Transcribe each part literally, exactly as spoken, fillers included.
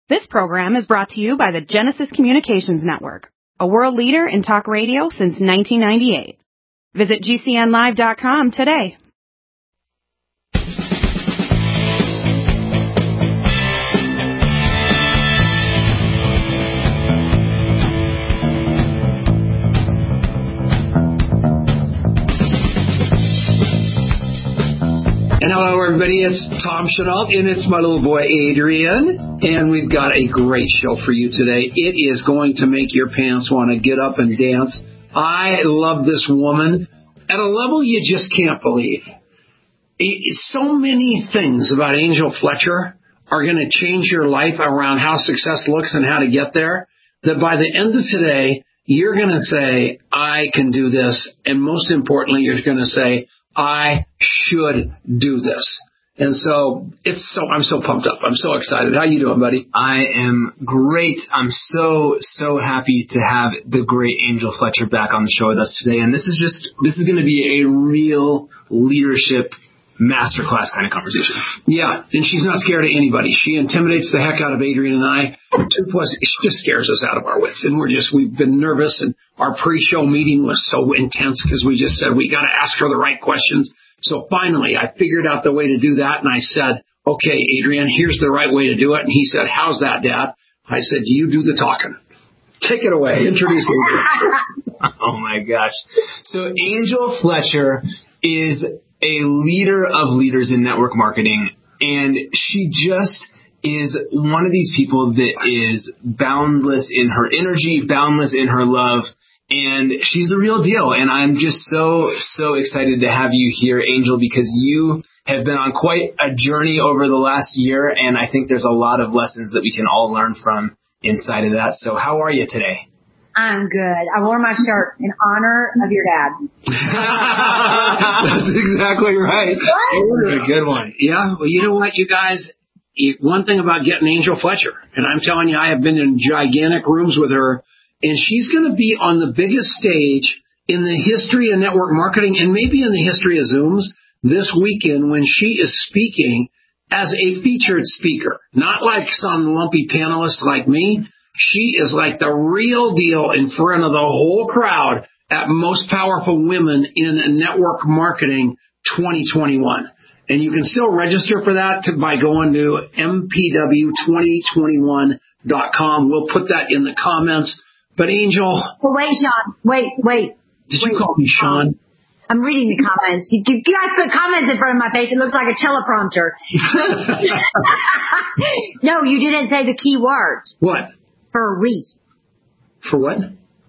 This program is brought to you by the Genesis Communications Network, a world leader in talk radio since nineteen ninety-eight. Visit G C N live dot com today. And hello, everybody. It's Tom Chenault, and it's my little boy, Adrian. And we've got a great show for you today. It is going to make your pants want to get up and dance. I love this woman at a level you just can't believe. So many things about Angel Fletcher are going to change your life around how success looks and how to get there, that by the end of today, you're going to say, I can do this. And most importantly, you're going to say, I should do this. And so it's so I'm so pumped up. I'm so excited. How you doing, buddy? I am great. I'm so, so happy to have the great Angel Fletcher back on the show with us today. And this is just, this is going to be a real leadership masterclass kind of conversation. Yeah, and she's not scared of anybody. She intimidates the heck out of Adrian and I. Plus, she just scares us out of our wits. And we're just, we've been nervous, and our pre-show meeting was so intense because we just said, we got to ask her the right questions. So finally, I figured out the way to do that, and I said, okay, Adrian, here's the right way to do it. And he said, how's that, Dad? I said, you do the talking. Take it away. Introduce Adrian. Oh, my gosh. So Angel Fletcher is a leader of leaders in network marketing, and she just is one of these people that is boundless in her energy, boundless in her love, and she's the real deal. And I'm just so, so excited to have you here, Angel, because you have been on quite a journey over the last year, and I think there's a lot of lessons that we can all learn from inside of that. So how are you today? I'm good. I wore my shirt in honor of your dad. That's exactly right. That's a good one. Yeah. Well, you know what, you guys? One thing about getting Angel Fletcher, and I'm telling you, I have been in gigantic rooms with her, and she's going to be on the biggest stage in the history of network marketing and maybe in the history of Zooms this weekend when she is speaking as a featured speaker, not like some lumpy panelist like me. She is like the real deal in front of the whole crowd at Most Powerful Women in Network Marketing twenty twenty-one. And you can still register for that to, by going to M P W twenty twenty-one dot com. We'll put that in the comments. But Angel. Well, wait, Sean. Wait, wait. Did wait. you call me Sean? I'm reading the comments. You, you guys put comments in front of my face. It looks like a teleprompter. No, you didn't say the key word. What? Free. For what?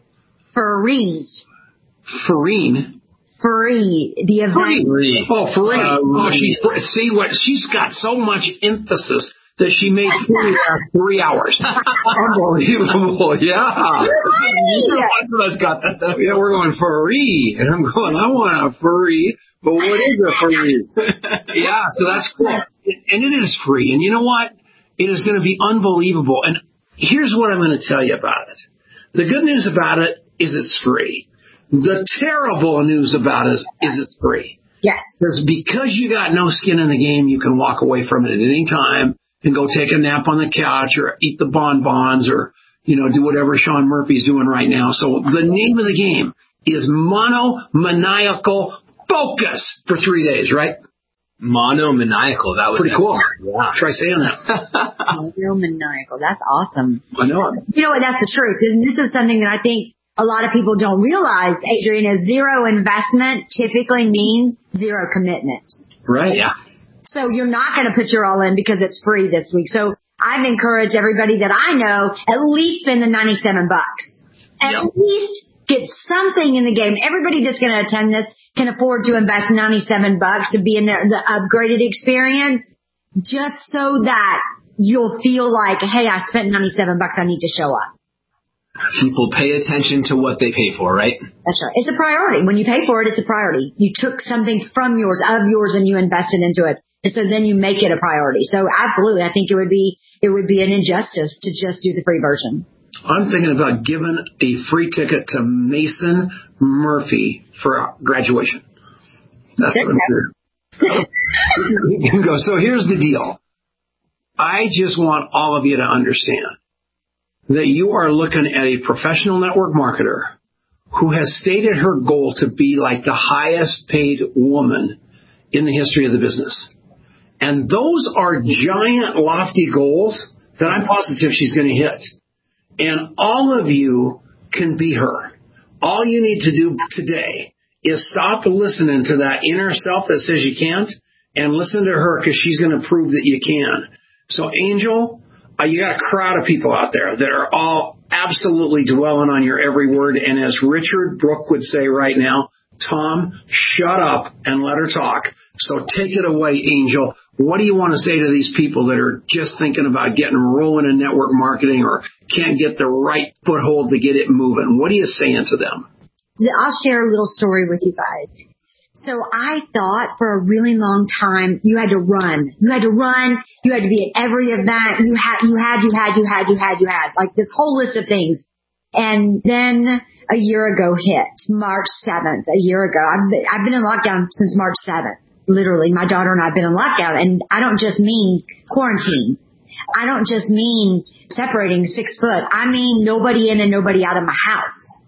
Free. Farine. Free. The event. Free. Oh, free. Uh, oh, she, see what? She's got so much emphasis that she made free last three hours. Unbelievable. Yeah. Let's got that. Though. Yeah, we're going free. And I'm going, I want a free. But what is a free? Yeah, so that's cool. And it is free. And you know what? It is going to be unbelievable. And here's what I'm going to tell you about it. The good news about it is it's free. The terrible news about it is it's free. Yes. Because because you got no skin in the game, you can walk away from it at any time and go take a nap on the couch or eat the bonbons or, you know, do whatever Sean Murphy's doing right now. So the name of the game is monomaniacal focus for three days, right? Monomaniacal. That was pretty cool. Yeah. Try saying that. Monomaniacal. That's awesome. I know. You know what? That's the truth. And this is something that I think a lot of people don't realize, Adrian, is zero investment typically means zero commitment. Right. Yeah. So you're not going to put your all in because it's free this week. So I've encouraged everybody that I know at least spend the ninety-seven bucks. At yep. least get something in the game. Everybody that's going to attend this can afford to invest ninety-seven bucks to be in the, the upgraded experience, just so that you'll feel like, hey, I spent ninety-seven bucks. I need to show up. People pay attention to what they pay for, right? That's right. It's a priority. When you pay for it, it's a priority. You took something from yours, of yours, and you invested into it. And so then you make it a priority. So absolutely, I think it would be it would be an injustice to just do the free version. I'm thinking about giving a free ticket to Mason Murphy for graduation. That's what I'm doing. So here's the deal. I just want all of you to understand that you are looking at a professional network marketer who has stated her goal to be like the highest paid woman in the history of the business. And those are giant, lofty goals that I'm positive she's going to hit. And all of you can be her. All you need to do today is stop listening to that inner self that says you can't and listen to her, because she's going to prove that you can. So, Angel, uh, you got a crowd of people out there that are all absolutely dwelling on your every word. And as Richard Brooke would say right now, Tom, shut up and let her talk. So take it away, Angel. What do you want to say to these people that are just thinking about getting rolling in network marketing or can't get the right foothold to get it moving? What are you saying to them? I'll share a little story with you guys. So I thought for a really long time you had to run. You had to run. You had to be at every event. You had, you had, you had, you had, you had, you had, like this whole list of things. And then a year ago hit, March seventh, a year ago. I've been, I've been in lockdown since March seventh. Literally, my daughter and I have been in lockdown. And I don't just mean quarantine. I don't just mean separating six foot. I mean nobody in and nobody out of my house.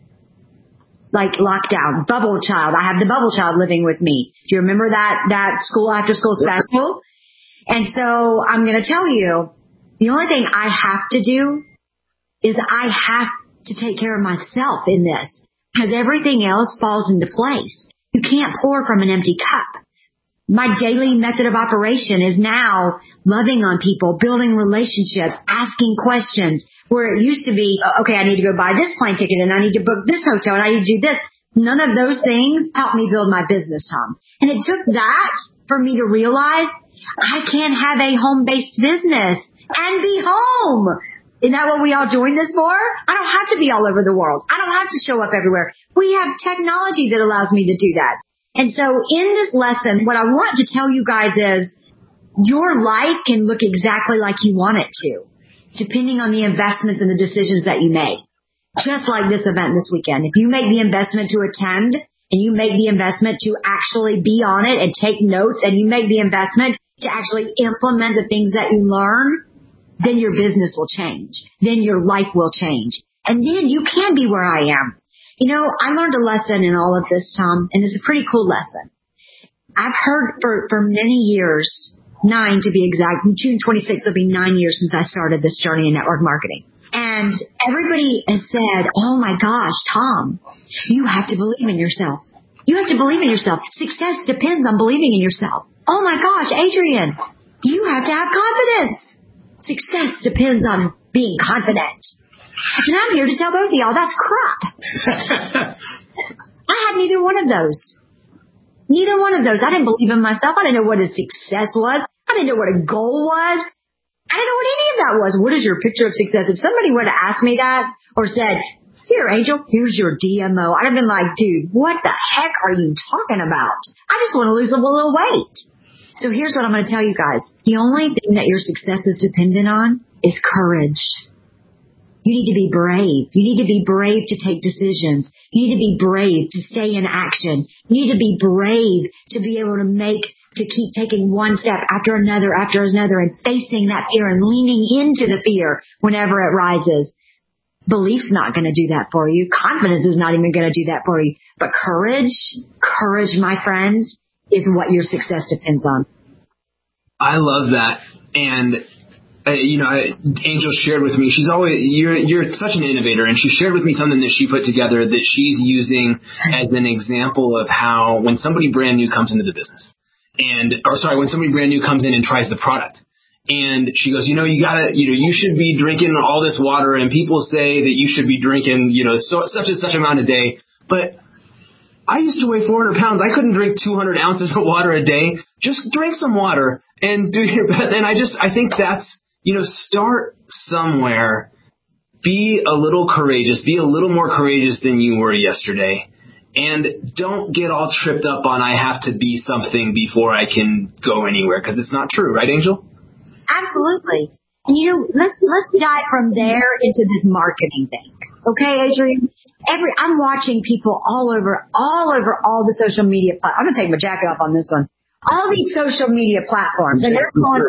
Like lockdown, bubble child. I have the bubble child living with me. Do you remember that, that school after school special? And so I'm going to tell you, the only thing I have to do is I have to take care of myself in this, because everything else falls into place. You can't pour from an empty cup. My daily method of operation is now loving on people, building relationships, asking questions, where it used to be, okay, I need to go buy this plane ticket and I need to book this hotel and I need to do this. None of those things helped me build my business, Tom. And it took that for me to realize I can have a home-based business and be home. Isn't that what we all joined this for? I don't have to be all over the world. I don't have to show up everywhere. We have technology that allows me to do that. And so in this lesson, what I want to tell you guys is your life can look exactly like you want it to, depending on the investments and the decisions that you make. Just like this event this weekend. If you make the investment to attend and you make the investment to actually be on it and take notes and you make the investment to actually implement the things that you learn, then your business will change. Then your life will change. And then you can be where I am. You know, I learned a lesson in all of this, Tom, and it's a pretty cool lesson. I've heard for, for many years, nine to be exact, June twenty-sixth will be nine years since I started this journey in network marketing. And everybody has said, oh my gosh, Tom, you have to believe in yourself. You have to believe in yourself. Success depends on believing in yourself. Oh my gosh, Adrian, you have to have confidence. Success depends on being confident. And I'm here to tell both of y'all that's crap. I had neither one of those. Neither one of those. I didn't believe in myself. I didn't know what a success was. I didn't know what a goal was. I didn't know what any of that was. What is your picture of success? If somebody would have asked me that or said, here, Angel, here's your D M O, I'd have been like, dude, what the heck are you talking about? I just want to lose a little weight. So here's what I'm going to tell you guys. The only thing that your success is dependent on is courage. You need to be brave. You need to be brave to take decisions. You need to be brave to stay in action. You need to be brave to be able to make, to keep taking one step after another, after another, and facing that fear and leaning into the fear whenever it rises. Belief's not going to do that for you. Confidence is not even going to do that for you. But courage, courage, my friends, is what your success depends on. I love that. And Uh, you know, I, Angel shared with me, she's always, you're, you're such an innovator, and she shared with me something that she put together that she's using as an example of how when somebody brand new comes into the business and, or sorry, when somebody brand new comes in and tries the product, and she goes, you know, you gotta, you know, you should be drinking all this water, and people say that you should be drinking, you know, so, such and such amount a day, but I used to weigh four hundred pounds. I couldn't drink two hundred ounces of water a day. Just drink some water and do your best. And I just, I think that's, you know, start somewhere, be a little courageous, be a little more courageous than you were yesterday, and don't get all tripped up on I have to be something before I can go anywhere, because it's not true, right, Angel? Absolutely. And you know, let's let's dive from there into this marketing thing. Okay, Adrian? Every I'm watching people all over all over all the social media platforms. I'm gonna take my jacket off on this one. All these social media platforms, and they're calling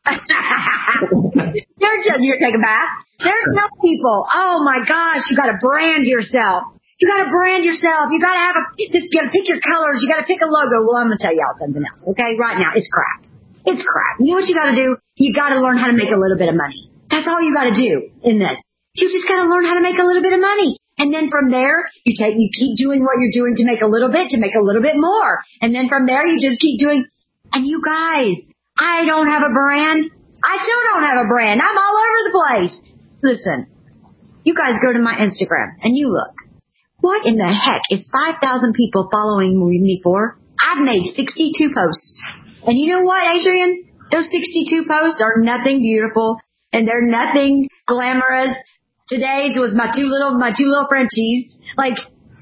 They're just, you're taking a bath. There's no people. Oh my gosh, you got to brand yourself. You got to brand yourself. You got to have a, just got to pick your colors. You got to pick a logo. Well, I'm going to tell y'all something else. Okay. Right now, it's crap. It's crap. You know what you got to do? You got to learn how to make a little bit of money. That's all you got to do in this. You just got to learn how to make a little bit of money. And then from there, you take, you keep doing what you're doing to make a little bit, to make a little bit more. And then from there, you just keep doing. And you guys, I don't have a brand. I still don't have a brand. I'm all over the place. Listen, you guys go to my Instagram and you look. What in the heck is five thousand people following me for? I've made sixty-two posts. And you know what, Adrian? Those sixty-two posts are nothing beautiful and they're nothing glamorous. Today's was my two little, my two little Frenchies. Like,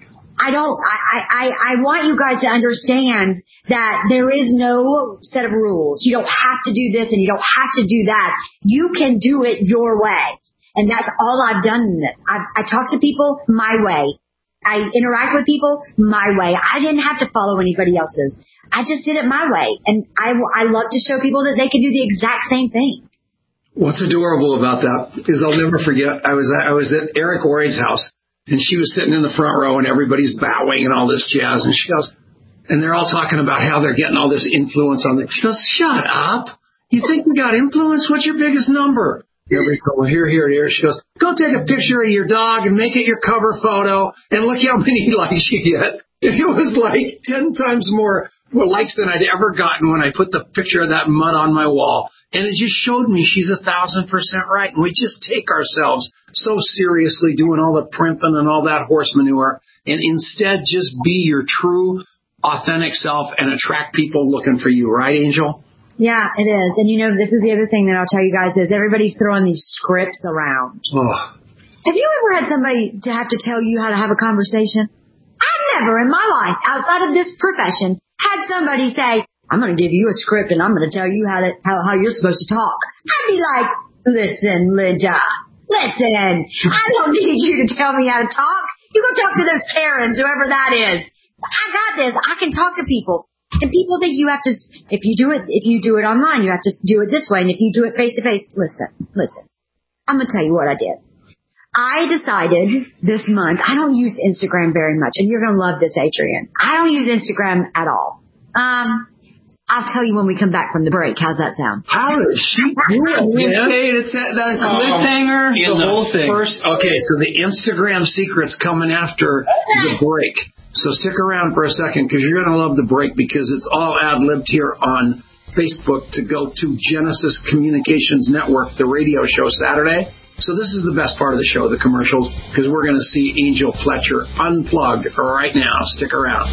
I don't, I, I, I want you guys to understand that there is no set of rules. You don't have to do this and you don't have to do that. You can do it your way. And that's all I've done in this. I, I talk to people my way. I interact with people my way. I didn't have to follow anybody else's. I just did it my way. And I, I love to show people that they can do the exact same thing. What's adorable about that is I'll never forget. I was at, I was at Eric Orey's house. And she was sitting in the front row and everybody's bowing and all this jazz. And she goes, and they're all talking about how they're getting all this influence on them. She goes, shut up. You think you got influence? What's your biggest number? Everybody goes, well, here, here, here. She goes, go take a picture of your dog and make it your cover photo and look how many likes you get. And it was like ten times more likes than I'd ever gotten when I put the picture of that mud on my wall. And it just showed me she's a thousand percent right. And we just take ourselves so seriously doing all the primping and all that horse manure. And instead just be your true, authentic self and attract people looking for you. Right, Angel? Yeah, it is. And you know, this is the other thing that I'll tell you guys is everybody's throwing these scripts around. Oh. Have you ever had somebody to have to tell you how to have a conversation? I've never in my life, outside of this profession, had somebody say, I'm going to give you a script and I'm going to tell you how to, how, how you're supposed to talk. I'd be like, listen, Linda, listen, I don't need you to tell me how to talk. You go talk to those Karens, whoever that is. I got this. I can talk to people. And people think you have to, if you do it, if you do it online, you have to do it this way. And if you do it face to face, listen, listen, I'm going to tell you what I did. I decided this month, I don't use Instagram very much. And you're going to love this, Adrian. I don't use Instagram at all. Um, I'll tell you when we come back from the break. How's that sound? How does she do it? Yeah. It's that, that cliffhanger. In the, the whole thing. First, okay, so the Instagram secret's coming after the break. So stick around for a second because you're going to love the break because it's all ad-libbed here on Facebook to go to Genesis Communications Network, the radio show Saturday. So this is the best part of the show, the commercials, because we're going to see Angel Fletcher unplugged right now. Stick around.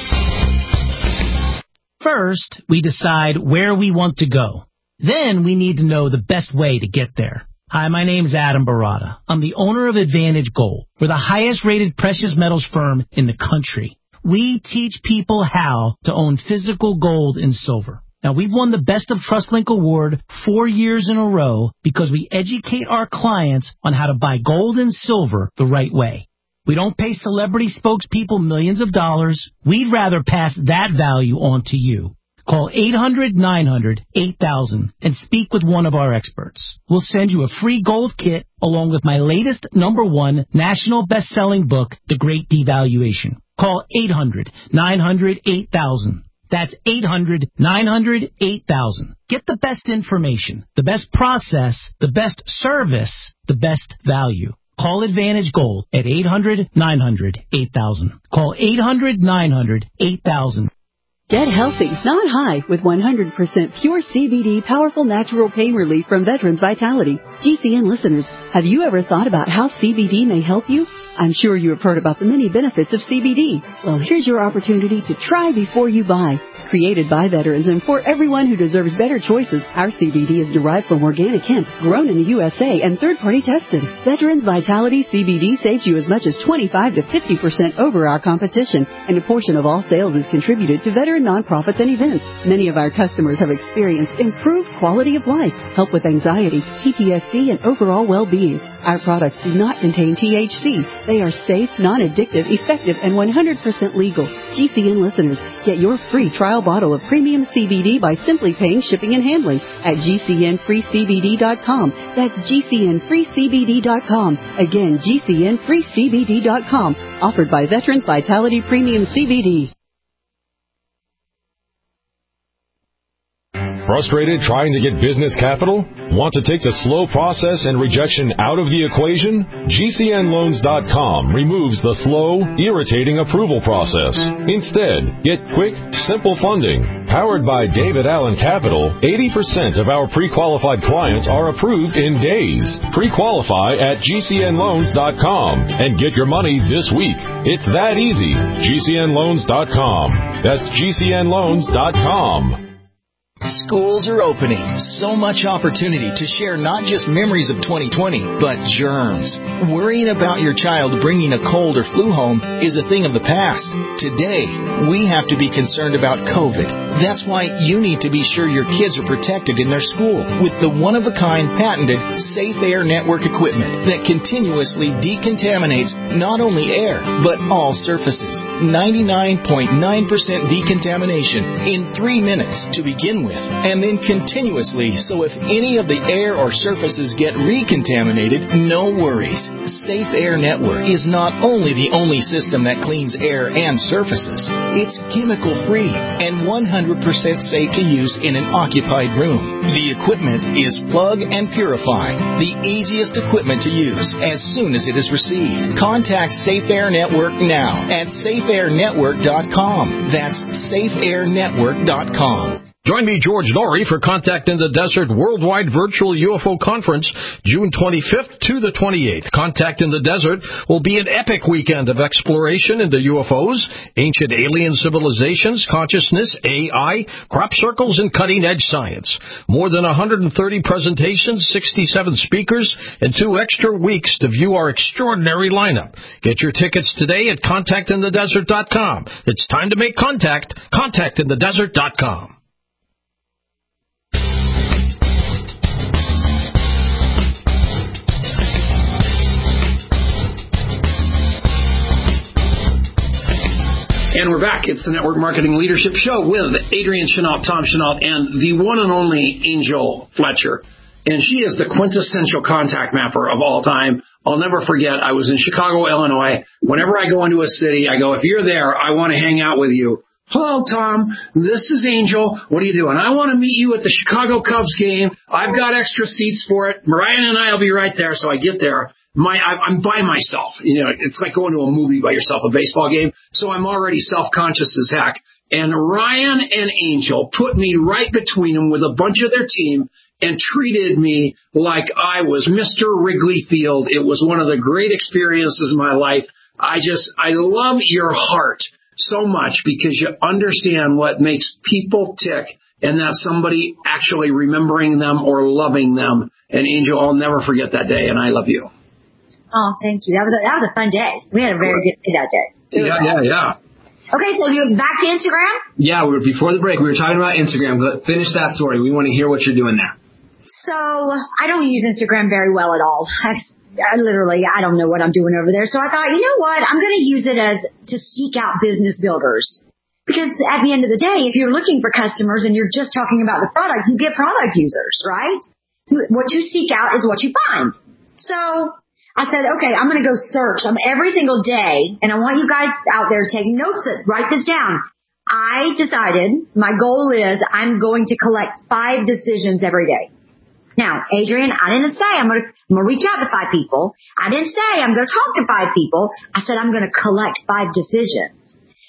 First, we decide where we want to go. Then we need to know the best way to get there. Hi, my name's Adam Barata. I'm the owner of Advantage Gold. We're the highest rated precious metals firm in the country. We teach people how to own physical gold and silver. Now, we've won the Best of TrustLink Award four years in a row because we educate our clients on how to buy gold and silver the right way. We don't pay celebrity spokespeople millions of dollars. We'd rather pass that value on to you. Call eight hundred nine hundred eight thousand and speak with one of our experts. We'll send you a free gold kit along with my latest number one national best-selling book, The Great Devaluation. Call eight hundred nine hundred eight thousand. That's eight hundred nine hundred eight thousand. Get the best information, the best process, the best service, the best value. Call Advantage Gold at eight hundred nine hundred eight thousand. Call eight hundred nine hundred eight thousand. Get healthy, not high, with one hundred percent pure C B D powerful natural pain relief from Veterans Vitality. G C N listeners, have you ever thought about how C B D may help you? I'm sure you have heard about the many benefits of C B D. Well, here's your opportunity to try before you buy. Created by veterans and for everyone who deserves better choices, our C B D is derived from organic hemp, grown in the U S A and third-party tested. Veterans Vitality C B D saves you as much as twenty-five to fifty percent over our competition, and a portion of all sales is contributed to veteran nonprofits and events. Many of our customers have experienced improved quality of life, help with anxiety, P T S D, and overall well-being. Our products do not contain T H C. They are safe, non-addictive, effective, and one hundred percent legal. G C N listeners, get your free trial trial bottle of premium C B D by simply paying shipping and handling at G C N free C B D dot com. That's G C N free C B D dot com. Again, G C N free C B D dot com. Offered by Veterans Vitality Premium C B D. Frustrated trying to get business capital? Want to take the slow process and rejection out of the equation? G C N loans dot com removes the slow, irritating approval process. Instead, get quick, simple funding. Powered by David Allen Capital, eighty percent of our pre-qualified clients are approved in days. Pre-qualify at G C N loans dot com and get your money this week. It's that easy. G C N loans dot com. That's G C N loans dot com. Schools are opening. So much opportunity to share not just memories of twenty twenty, but germs. Worrying about your child bringing a cold or flu home is a thing of the past. Today, we have to be concerned about COVID. That's why you need to be sure your kids are protected in their school with the one-of-a-kind patented Safe Air Network equipment that continuously decontaminates not only air, but all surfaces. ninety-nine point nine percent decontamination in three minutes to begin with. And then continuously, so if any of the air or surfaces get recontaminated, no worries. Safe Air Network is not only the only system that cleans air and surfaces, it's chemical-free and one hundred percent safe to use in an occupied room. The equipment is plug and purify, the easiest equipment to use as soon as it is received. Contact Safe Air Network now at safe air network dot com. That's safe air network dot com. Join me, George Norrie, for Contact in the Desert Worldwide Virtual U F O Conference, June twenty-fifth to the twenty-eighth. Contact in the Desert will be an epic weekend of exploration into U F Os, ancient alien civilizations, consciousness, A I, crop circles, and cutting-edge science. More than one hundred thirty presentations, sixty-seven speakers, and two extra weeks to view our extraordinary lineup. Get your tickets today at contact in the desert dot com. It's time to make contact. contact in the desert dot com. And we're back. It's the Network Marketing Leadership Show with Adrian Chenault, Tom Chenault, and the one and only Angel Fletcher. And she is the quintessential contact mapper of all time. I'll never forget, I was in Chicago, Illinois. Whenever I go into a city, I go, if you're there, I want to hang out with you. Hello, Tom. This is Angel. What are you doing? I want to meet you at the Chicago Cubs game. I've got extra seats for it. Mariah and I will be right there. So I get there. My, I'm by myself. You know, it's like going to a movie by yourself, a baseball game. So I'm already self-conscious as heck. And Ryan and Angel put me right between them with a bunch of their team and treated me like I was Mister Wrigley Field. It was one of the great experiences of my life. I just, I love your heart so much because you understand what makes people tick, and that's somebody actually remembering them or loving them. And Angel, I'll never forget that day, and I love you. Oh, thank you. That was a, that was a fun day. We had a very good day that day. Yeah, yeah, yeah. Okay, so you're back to Instagram? Yeah, we were, before the break, we were talking about Instagram. But finish that story. We want to hear what you're doing there. So I don't use Instagram very well at all. I, I literally, I don't know what I'm doing over there. So I thought, you know what? I'm going to use it as to seek out business builders. Because at the end of the day, if you're looking for customers and you're just talking about the product, you get product users, right? What you seek out is what you find. So I said, okay, I'm going to go search um, every single day, and I want you guys out there to take notes, write this down. I decided my goal is I'm going to collect five decisions every day. Now, Adrian, I didn't say I'm going to, I'm going to reach out to five people. I didn't say I'm going to talk to five people. I said I'm going to collect five decisions.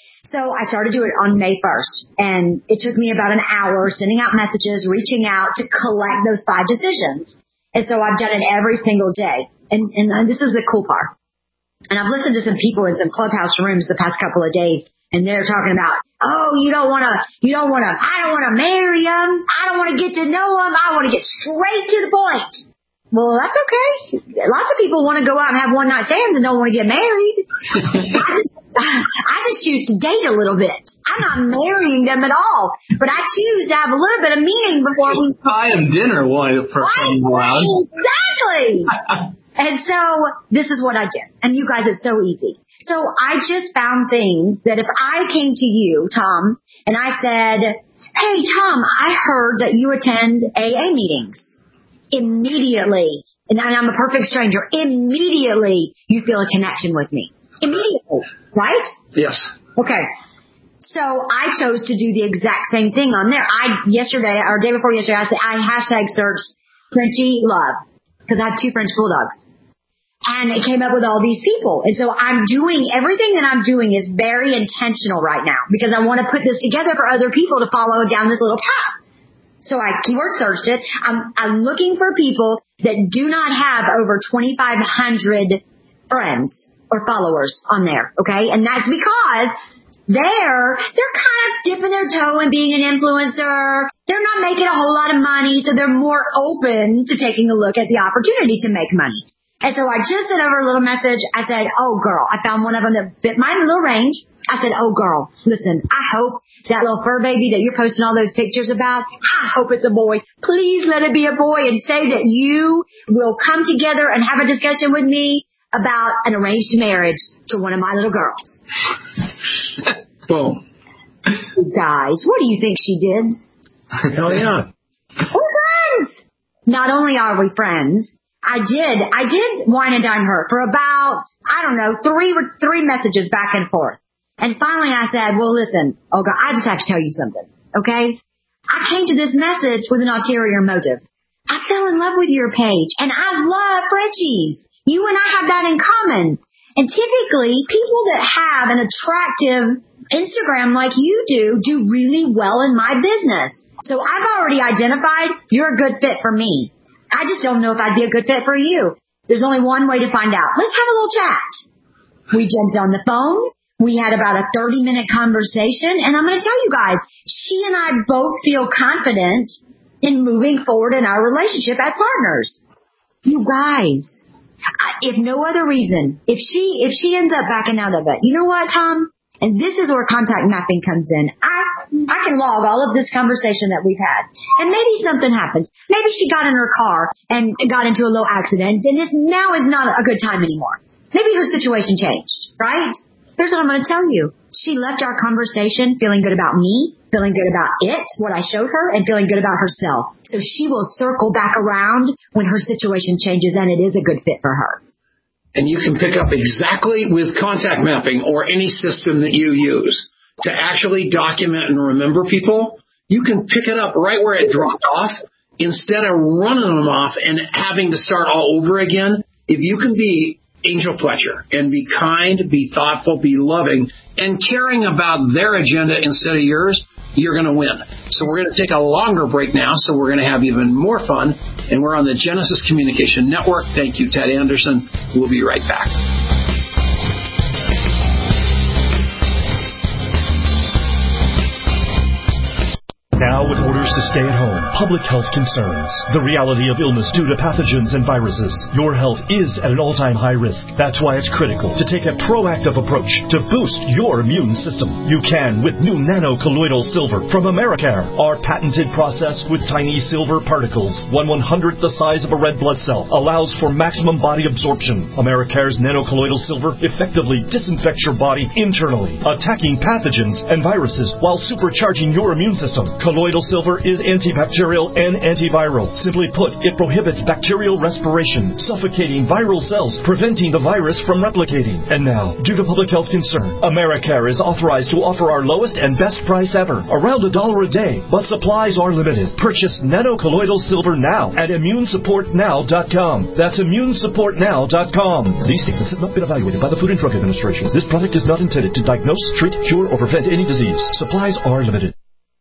So I started doing it on May first, and it took me about an hour sending out messages, reaching out to collect those five decisions. And so I've done it every single day. And, and this is the cool part. And I've listened to some people in some clubhouse rooms the past couple of days, and they're talking about, oh, you don't want to, you don't want to, I don't want to marry him. I don't want to get to know him. I want to get straight to the point. well, that's okay. Lots of people want to go out and have one-night stands and don't want to get married. I, just, I just choose to date a little bit. I'm not marrying them at all, but I choose to have a little bit of meaning before we... buy them dinner one for fun around. Exactly. And so this is what I did. And you guys, it's so easy. So I just found things that if I came to you, Tom, and I said, hey, Tom, I heard that you attend A A meetings. Immediately, and I'm a perfect stranger, immediately you feel a connection with me. Immediately, right? Yes. Okay. So I chose to do the exact same thing on there. I, yesterday, or day before yesterday, I said, I hashtag searched Frenchie Love, because I have two French bulldogs. And it came up with all these people. And so I'm doing, everything that I'm doing is very intentional right now, because I want to put this together for other people to follow down this little path. So I keyword searched it. I'm, I'm looking for people that do not have over twenty-five hundred friends or followers on there, okay? And that's because they're, they're kind of dipping their toe in being an influencer. They're not making a whole lot of money, so they're more open to taking a look at the opportunity to make money. And so I just sent over a little message. I said, oh, girl, I found one of them that fit my little range. I said, oh, girl, listen, I hope that little fur baby that you're posting all those pictures about, I hope it's a boy. Please let it be a boy, and say that you will come together and have a discussion with me about an arranged marriage to one of my little girls. Boom. Guys, what do you think she did? Hell yeah. We're friends. Not only are we friends, I did, I did wine and dine her for about, I don't know, three, three messages back and forth. And finally I said, well, listen, Olga, I just have to tell you something, okay? I came to this message with an ulterior motive. I fell in love with your page, and I love Frenchies. You and I have that in common. And typically, people that have an attractive Instagram like you do, do really well in my business. So I've already identified you're a good fit for me. I just don't know if I'd be a good fit for you. There's only one way to find out. Let's have a little chat. We jumped on the phone. We had about a thirty-minute conversation, and I'm going to tell you guys, she and I both feel confident in moving forward in our relationship as partners. You guys, if no other reason, if she if she ends up backing out of it, you know what, Tom? And this is where contact mapping comes in. I I can log all of this conversation that we've had, and maybe something happens. Maybe she got in her car and got into a little accident, and this now is not a good time anymore. Maybe her situation changed, right? Here's what I'm going to tell you. She left our conversation feeling good about me, feeling good about it, what I showed her, and feeling good about herself. So she will circle back around when her situation changes and it is a good fit for her. And you can pick up exactly with contact mapping or any system that you use to actually document and remember people. You can pick it up right where it dropped off instead of running them off and having to start all over again. If you can be Angel Fletcher and be kind, be thoughtful, be loving, and caring about their agenda instead of yours, you're going to win. So we're going to take a longer break now, so we're going to have even more fun. And we're on the Genesis Communication Network. Thank you, Ted Anderson. We'll be right back. Now with orders to stay at home, public health concerns, the reality of illness due to pathogens and viruses, your health is at an all-time high risk. That's why it's critical to take a proactive approach to boost your immune system. You can with new nano-colloidal silver from Americare. Our patented process with tiny silver particles, one one-hundredth the size of a red blood cell, allows for maximum body absorption. Americare's nano-colloidal silver effectively disinfects your body internally, attacking pathogens and viruses while supercharging your immune system. Colloidal silver is antibacterial and antiviral. Simply put, it prohibits bacterial respiration, suffocating viral cells, preventing the virus from replicating. And now, due to public health concern, Americare is authorized to offer our lowest and best price ever, around a dollar a day, but supplies are limited. Purchase nano-colloidal silver now at immune support now dot com. That's immune support now dot com. These statements have not been evaluated by the Food and Drug Administration. This product is not intended to diagnose, treat, cure, or prevent any disease. Supplies are limited.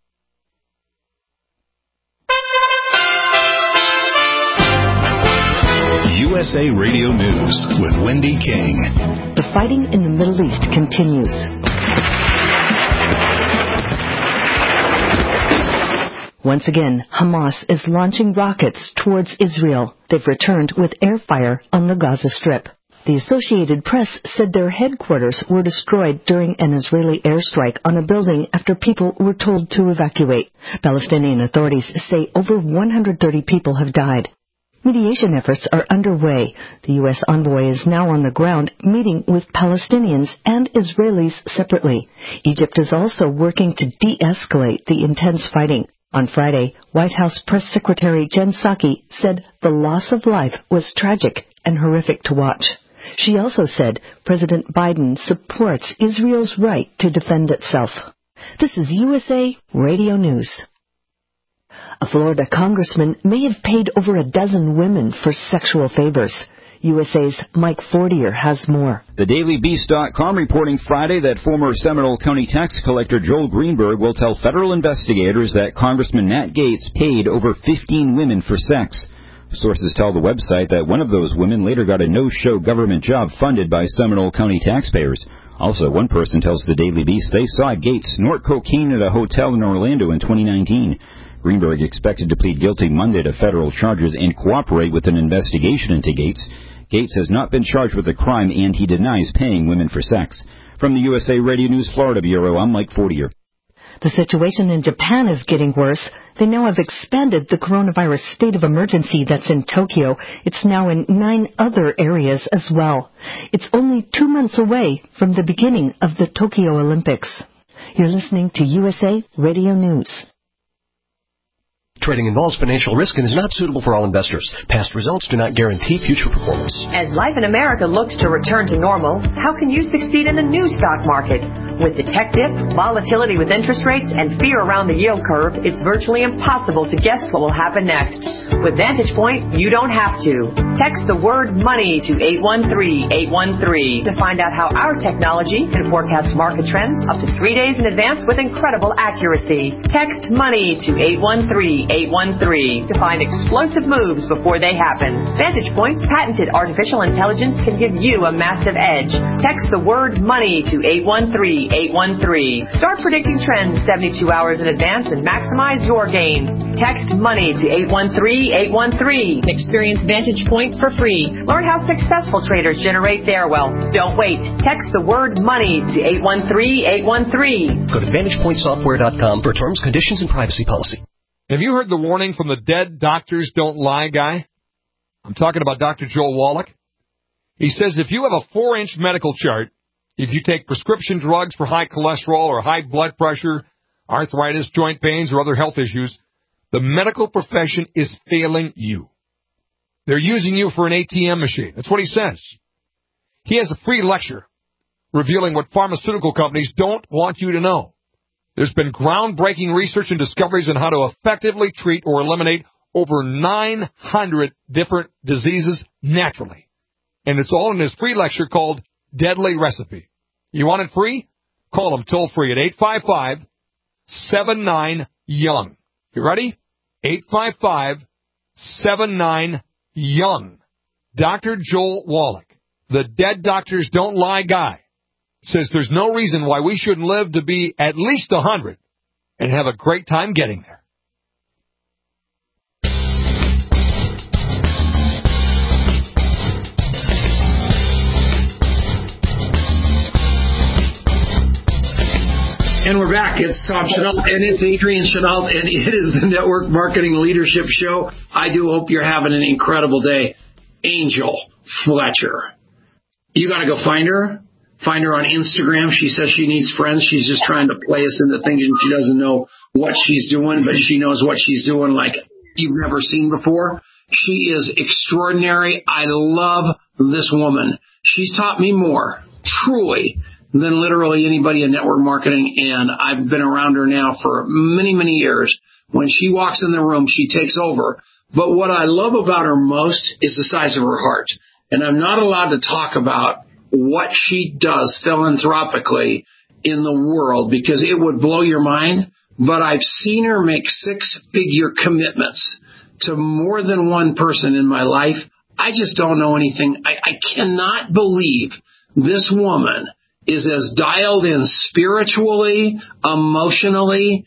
U S A Radio News with Wendy King. The fighting in the Middle East continues. Once again, Hamas is launching rockets towards Israel. They've returned with air fire on the Gaza Strip. The Associated Press said their headquarters were destroyed during an Israeli airstrike on a building after people were told to evacuate. Palestinian authorities say over one hundred thirty people have died. Mediation efforts are underway. The U S envoy is now on the ground meeting with Palestinians and Israelis separately. Egypt is also working to de-escalate the intense fighting. On Friday, White House Press Secretary Jen Psaki said the loss of life was tragic and horrific to watch. She also said President Biden supports Israel's right to defend itself. This is U S A Radio News. A Florida congressman may have paid over a dozen women for sexual favors. U S A's Mike Fortier has more. The Daily Beast dot com reporting Friday that former Seminole County tax collector Joel Greenberg will tell federal investigators that Congressman Matt Gaetz paid over fifteen women for sex. Sources tell the website that one of those women later got a no-show government job funded by Seminole County taxpayers. Also, one person tells the Daily Beast they saw Gaetz snort cocaine at a hotel in Orlando in twenty nineteen. Greenberg expected to plead guilty Monday to federal charges and cooperate with an investigation into Gaetz. Gaetz has not been charged with a crime, and he denies paying women for sex. From the U S A Radio News Florida Bureau, I'm Mike Fortier. The situation in Japan is getting worse. They now have expanded the coronavirus state of emergency that's in Tokyo. It's now in nine other areas as well. It's only two months away from the beginning of the Tokyo Olympics. You're listening to U S A Radio News. Trading involves financial risk and is not suitable for all investors. Past results do not guarantee future performance. As life in America looks to return to normal, how can you succeed in the new stock market? With the tech dip, volatility with interest rates, and fear around the yield curve, it's virtually impossible to guess what will happen next. With Vantage Point, you don't have to. Text the word money to eight one three, eight one three to find out how our technology can forecast market trends up to three days in advance with incredible accuracy. Text money to eight one three, eight one three to find explosive moves before they happen. Vantage Point's patented artificial intelligence can give you a massive edge. Text the word money to eight one three, eight one three. Start predicting trends seventy-two hours in advance and maximize your gains. Text money to eight one three, eight one three. Experience Vantage Point for free. Learn how successful traders generate their wealth. Don't wait. Text the word money to eight one three, eight one three. Go to vantage point software dot com for terms, conditions, and privacy policy. Have you heard the warning from the dead doctors don't lie guy? I'm talking about Doctor Joel Wallach. He says if you have a four-inch medical chart, if you take prescription drugs for high cholesterol or high blood pressure, arthritis, joint pains, or other health issues, the medical profession is failing you. They're using you for an A T M machine. That's what he says. He has a free lecture revealing what pharmaceutical companies don't want you to know. There's been groundbreaking research and discoveries on how to effectively treat or eliminate over nine hundred different diseases naturally. And it's all in this free lecture called Deadly Recipe. You want it free? Call him toll free at eight five five, seven nine, young. You ready? eight five five, seven nine, young. Doctor Joel Wallach, the dead doctors don't lie guy, says there's no reason why we shouldn't live to be at least one hundred and have a great time getting there. And we're back. It's Tom Chenault, and it's Adrian Chenault, and it is the Network Marketing Leadership Show. I do hope you're having an incredible day. Angel Fletcher. You got to go find her. Find her on Instagram. She says she needs friends. She's just trying to play us into thinking she doesn't know what she's doing, but she knows what she's doing like you've never seen before. She is extraordinary. I love this woman. She's taught me more, truly, than literally anybody in network marketing, and I've been around her now for many, many years. When she walks in the room, she takes over. But what I love about her most is the size of her heart. And I'm not allowed to talk about what she does philanthropically in the world because it would blow your mind. But I've seen her make six-figure commitments to more than one person in my life. I just don't know anything. I, I cannot believe this woman is as dialed in spiritually, emotionally,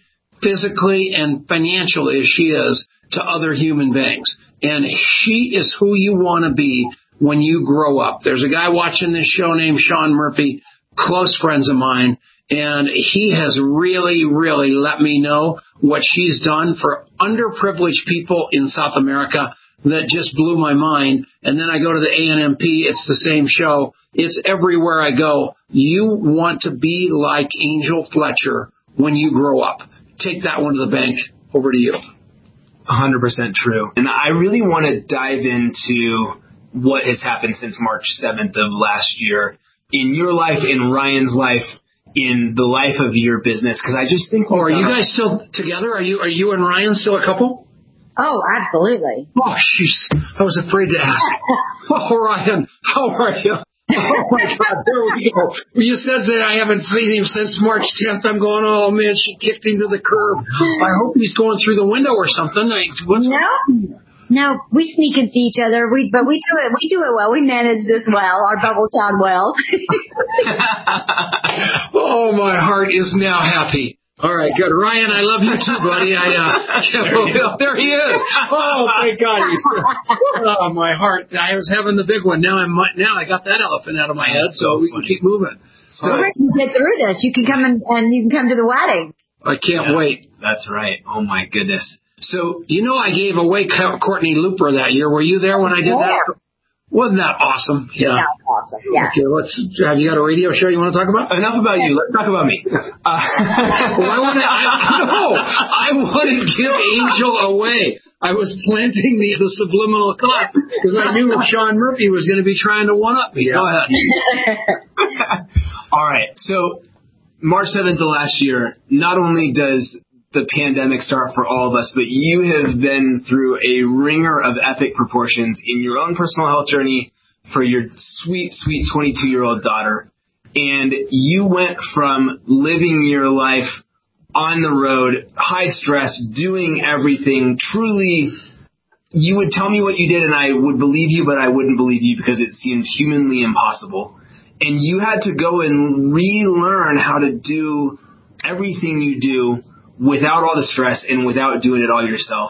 physically and financially as she is to other human beings. And she is who you want to be when you grow up. There's a guy watching this show named Sean Murphy, close friends of mine, and he has really, really let me know what she's done for underprivileged people in South America that just blew my mind. And then I go to the A N M P, it's the same show. It's everywhere I go. You want to be like Angel Fletcher when you grow up. Take that one to the bank. Over to you. one hundred percent true. And I really want to dive into what has happened since March seventh of last year in your life, in Ryan's life, in the life of your business, because I just think... Oh, are you guys still together? Are you Are you and Ryan still a couple? Oh, absolutely. Oh, jeez. I was afraid to ask. Oh, Ryan, how are you? Oh, my God, there we go. You said that I haven't seen him since March tenth. I'm going, oh, man, she kicked him to the curb. I hope he's going through the window or something. I, what's no. No, we sneak and see each other, we, but we do it. We do it well. We manage this well, our bubble child well. Oh, my heart is now happy. All right, good. Ryan, I love you too, buddy. I uh, there he is. Oh, thank God. He's, oh, my heart. I was having the big one. Now I'm now I got that elephant out of my head, so we can keep moving. So right. You get through this. You can come and, and you can come to the wedding. I can't yeah, wait. That's right. Oh my goodness. So you know, I gave away Courtney Looper that year. Were you there when I did yeah. that? Wasn't that awesome? Yeah. That was awesome. Yeah. Okay, let's. Have you got a radio show you want to talk about? Enough about you. Let's talk about me. Uh, well, I want to. No, I want to give Angel away. I was planting the, the subliminal thought because I knew Sean Murphy was going to be trying to one up me. Yeah. Go ahead. All right. So March seventh of last year, not only does the pandemic start for all of us, but you have been through a ringer of epic proportions in your own personal health journey for your sweet, sweet twenty-two-year-old daughter. And you went from living your life on the road, high stress, doing everything, truly, you would tell me what you did and I would believe you, but I wouldn't believe you because it seemed humanly impossible. And you had to go and relearn how to do everything you do without all the stress and without doing it all yourself.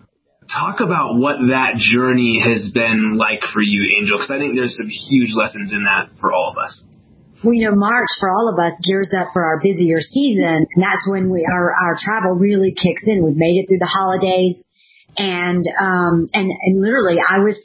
Talk about what that journey has been like for you, Angel, because I think there's some huge lessons in that for all of us. Well, you know, March for all of us gears up for our busier season, and that's when we our, our travel really kicks in. We've made it through the holidays, and um and, and literally I was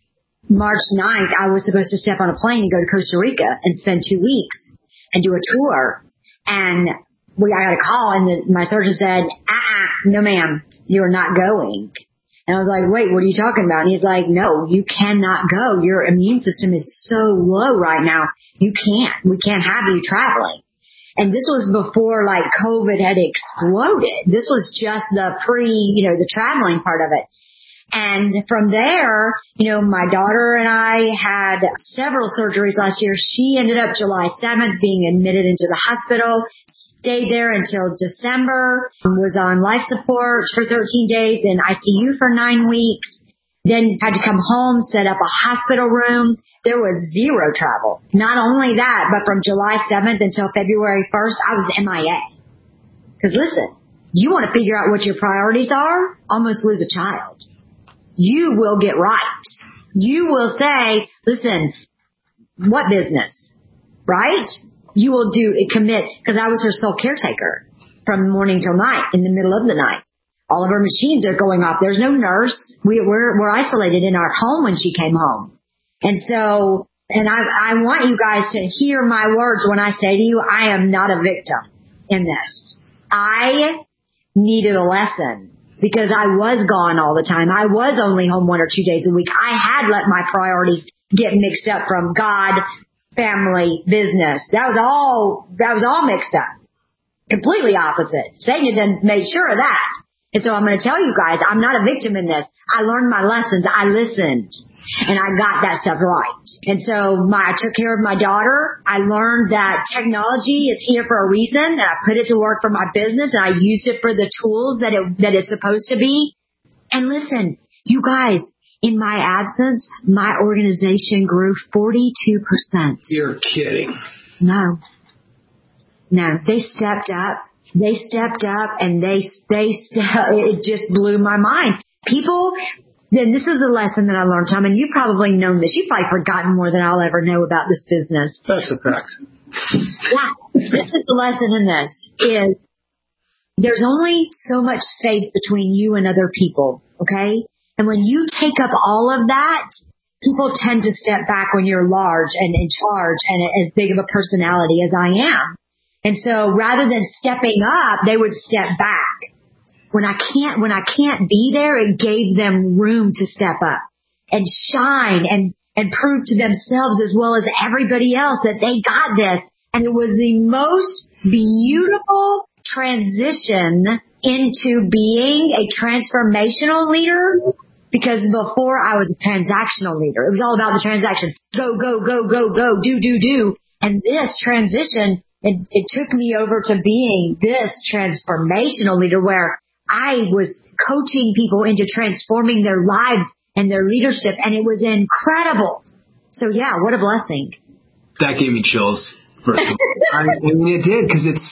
March ninth, I was supposed to step on a plane and go to Costa Rica and spend two weeks and do a tour. And we I got a call, and the, my surgeon said, uh-uh, no ma'am, you're not going. And I was like, wait, what are you talking about? And he's like, no, you cannot go. Your immune system is so low right now. You can't. We can't have you traveling. And this was before like COVID had exploded. This was just the pre, you know, the traveling part of it. And from there, you know, my daughter and I had several surgeries last year. She ended up July seventh being admitted into the hospital. Stayed there until December, was on life support for thirteen days in I C U for nine weeks, then had to come home, set up a hospital room. There was zero travel. Not only that, but from July seventh until February first, I was M I A. Because listen, you want to figure out what your priorities are, almost lose a child. You will get right. You will say, listen, what business, right? You will do commit, because I was her sole caretaker from morning till night, in the middle of the night. All of her machines are going off. There's no nurse. We, we're, we're isolated in our home when she came home. And so, and I, I want you guys to hear my words when I say to you, I am not a victim in this. I needed a lesson because I was gone all the time. I was only home one or two days a week. I had let my priorities get mixed up from God, family, business. That was all, that was all mixed up. Completely opposite. Satan had made sure of that. And so I'm going to tell you guys, I'm not a victim in this. I learned my lessons. I listened and I got that stuff right. And so my, I took care of my daughter. I learned that technology is here for a reason, and I put it to work for my business, and I used it for the tools that it, that it's supposed to be. And listen, you guys, in my absence, my organization grew forty-two percent. You're kidding. No. No. They stepped up. they stepped up and they, they, it just blew my mind. People, then this is the lesson that I learned, Tom, and you've probably known this. You've probably forgotten more than I'll ever know about this business. That's a fact. Yeah. This is the lesson in this is there's only so much space between you and other people. Okay. And when you take up all of that, people tend to step back when you're large and in charge and as big of a personality as I am. And so rather than stepping up, they would step back. When I can't, when I can't be there, it gave them room to step up and shine and, and prove to themselves as well as everybody else that they got this. And it was the most beautiful transition into being a transformational leader. Because before I was a transactional leader, it was all about the transaction. Go, go, go, go, go, do, do, do. And this transition, it, it took me over to being this transformational leader where I was coaching people into transforming their lives and their leadership. And it was incredible. So yeah, what a blessing. That gave me chills. First of all. I, I mean, it did because it's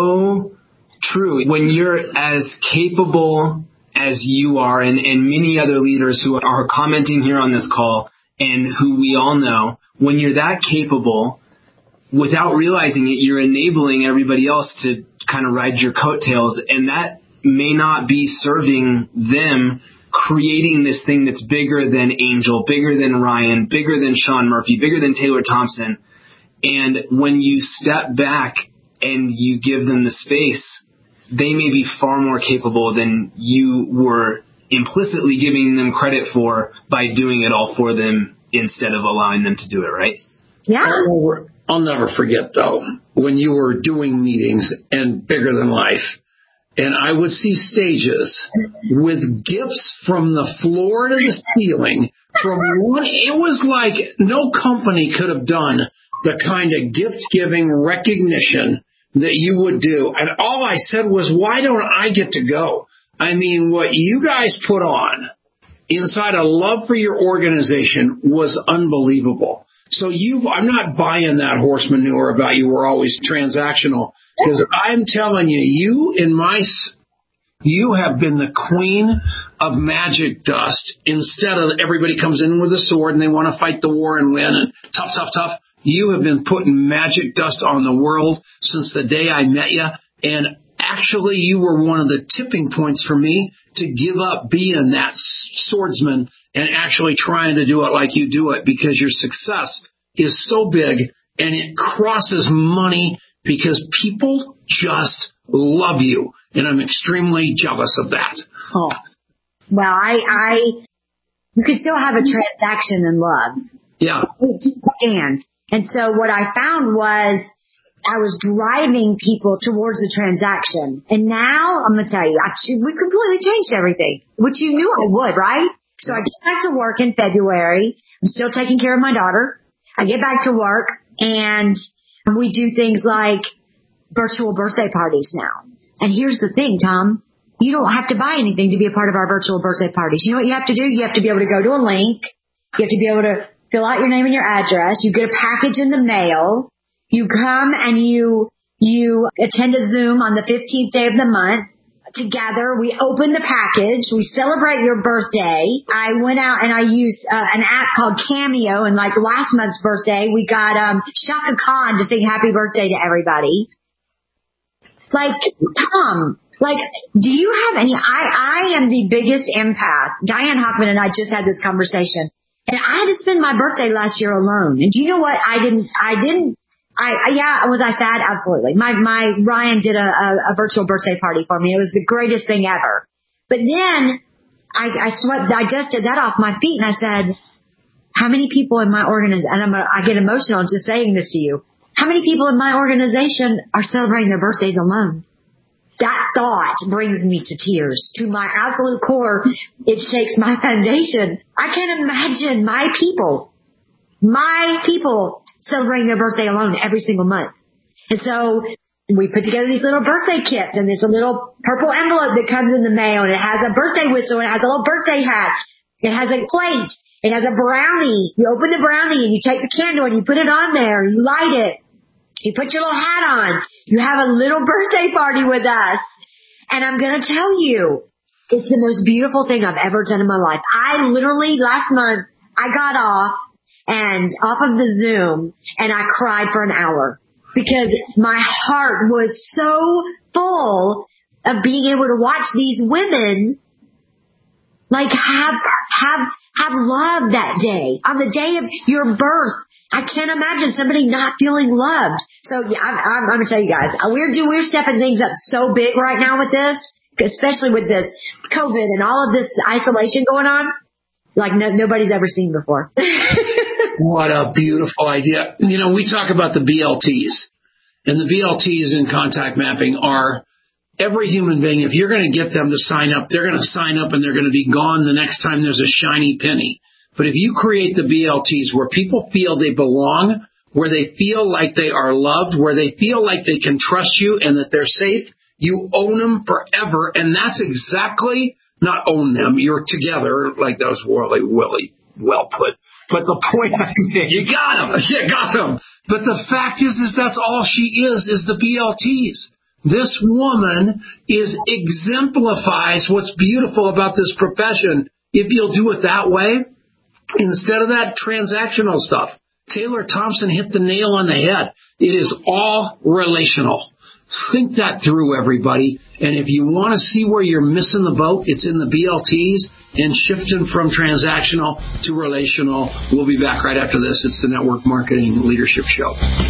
so true. When you're as capable as you are and, and many other leaders who are commenting here on this call and who we all know, when you're that capable, without realizing it, you're enabling everybody else to kind of ride your coattails, and that may not be serving them, creating this thing that's bigger than Angel, bigger than Ryan, bigger than Sean Murphy, bigger than Taylor Thompson. And when you step back and you give them the space, they may be far more capable than you were implicitly giving them credit for by doing it all for them instead of allowing them to do it, right? Yeah. I'll never, I'll never forget, though, when you were doing meetings and Bigger Than Life, and I would see stages with gifts from the floor to the ceiling. From one, it was like no company could have done the kind of gift-giving recognition that you would do. And all I said was, why don't I get to go? I mean, what you guys put on inside a love for your organization was unbelievable. So you, I'm not buying that horse manure about you were always transactional, because I'm telling you, you in my, you have been the queen of magic dust. Instead of everybody comes in with a sword and they want to fight the war and win and tough, tough, tough. You have been putting magic dust on the world since the day I met you. And actually, you were one of the tipping points for me to give up being that swordsman and actually trying to do it like you do it, because your success is so big and it crosses money because people just love you. And I'm extremely jealous of that. Oh, well, I, I, you could still have a transaction in love. Yeah. You can. And so what I found was I was driving people towards the transaction. And now I'm going to tell you, actually, we completely changed everything, which you knew I would, right? So I get back to work in February. I'm still taking care of my daughter. I get back to work and we do things like virtual birthday parties now. And here's the thing, Tom, you don't have to buy anything to be a part of our virtual birthday parties. You know what you have to do? You have to be able to go to a link. You have to be able to fill out your name and your address. You get a package in the mail. You come and you, you attend a Zoom on the fifteenth day of the month. Together, we open the package. We celebrate your birthday. I went out and I used uh, an app called Cameo, and like last month's birthday, we got um Shaka Khan to sing happy birthday to everybody. Like, Tom, like, do you have any, I, I am the biggest empath. Diane Hoffman and I just had this conversation, and I had to spend my birthday last year alone. And do you know what? I didn't, I didn't, I, I yeah, was I sad? Absolutely. My, my, Ryan did a, a, a virtual birthday party for me. It was the greatest thing ever. But then I, I swept, I dusted that off my feet and I said, how many people in my organization, and I'm gonna, I get emotional just saying this to you. How many people in my organization are celebrating their birthdays alone? That thought brings me to tears, to my absolute core. It shakes my foundation. I can't imagine my people, my people celebrating their birthday alone every single month. And so we put together these little birthday kits, and there's a little purple envelope that comes in the mail, and it has a birthday whistle, and it has a little birthday hat. It has a plate. It has a brownie. You open the brownie and you take the candle and you put it on there and you light it. You put your little hat on. You have a little birthday party with us. And I'm going to tell you, it's the most beautiful thing I've ever done in my life. I literally, last month, I got off and off of the Zoom and I cried for an hour because my heart was so full of being able to watch these women like have, have, have love that day on the day of your birth. I can't imagine somebody not feeling loved. So yeah, I'm, I'm, I'm gonna tell you guys, we're doing, we're stepping things up so big right now with this, especially with this COVID and all of this isolation going on, like no, nobody's ever seen before. What a beautiful idea. You know, we talk about the B L Ts, and the B L Ts in contact mapping are every human being. If you're going to get them to sign up, they're going to sign up and they're going to be gone the next time there's a shiny penny. But if you create the B L Ts where people feel they belong, where they feel like they are loved, where they feel like they can trust you and that they're safe, you own them forever. And that's exactly, not own them, you're together, like that was really, really well put. But the point I made, you got them, you got them. But the fact is, is that's all she is, is the B L Ts. This woman is exemplifies what's beautiful about this profession. If you'll do it that way, instead of that transactional stuff. Taylor Thompson hit the nail on the head. It is all relational. Think that through, everybody. And if you want to see where you're missing the boat, it's in the B L Ts and shifting from transactional to relational. We'll be back right after this. It's the Network Marketing Leadership Show.